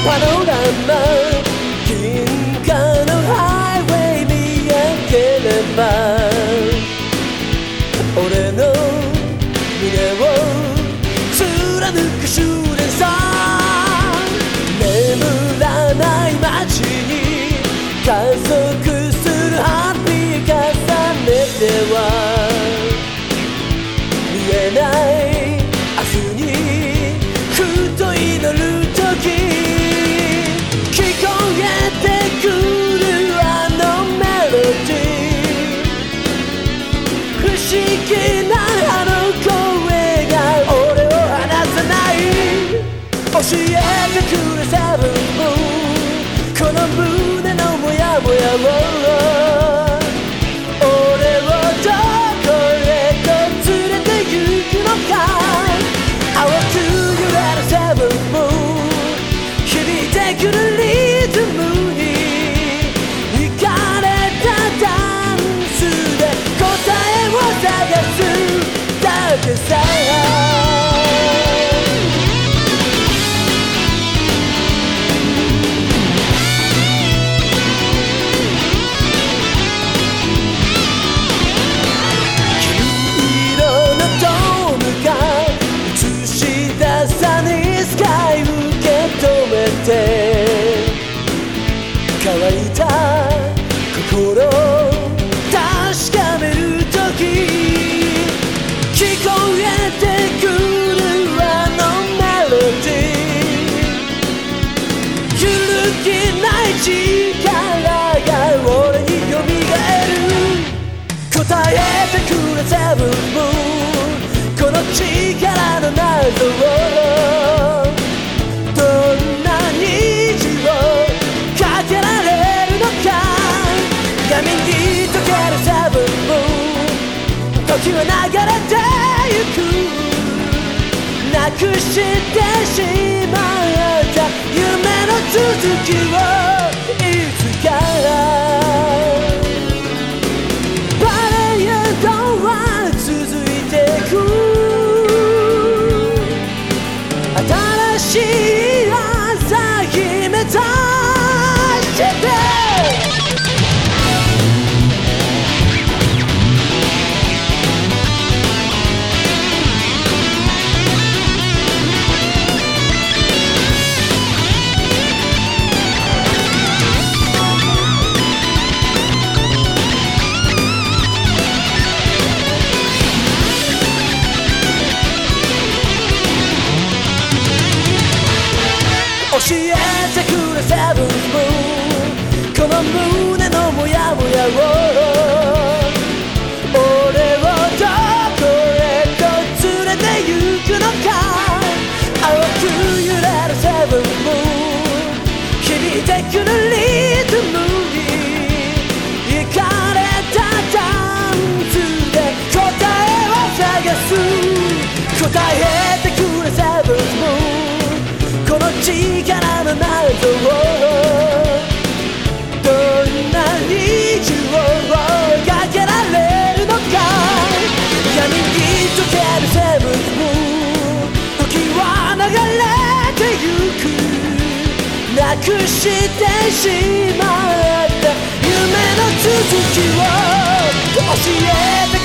パノラマ銀河のハイウェイ見上げれば俺の胸を貫く終電さ眠らない街に加速するハッピー重ねては見えない明日にふと祈る時聞こえてくるあのメロディー不思議なあの声が俺を離さない教えてくれセブンムーンこの胸のモヤモヤを俺をどこへと連れて行くのか淡く揺れるセブンムーン響いてくるリズムに惹かれたダンスで答えを探すだけさ乾いた心確かめる時聞こえてくるあのメロディー揺るぎない力が俺によみがえる答えてくれセブンムーンこの力の謎をどんな虹をかけられるのか闇に溶けるセブンムーン時は流れてゆくなくしてしまった夢の続きをいつかパレードは続いてく新しい朝日目指して教えてくれセブンムーンこの胸のモヤモヤを俺をどこへと連れて行くのか淡く揺れるセブンムーン響いてくるリズムに惹かれたダンスで答えを探す答えてくれセブンムーンこの力の謎をどんな虹をかけられるのか闇に溶けるセブンムーン時は流れてゆくなくしてしまった夢の続きを教えて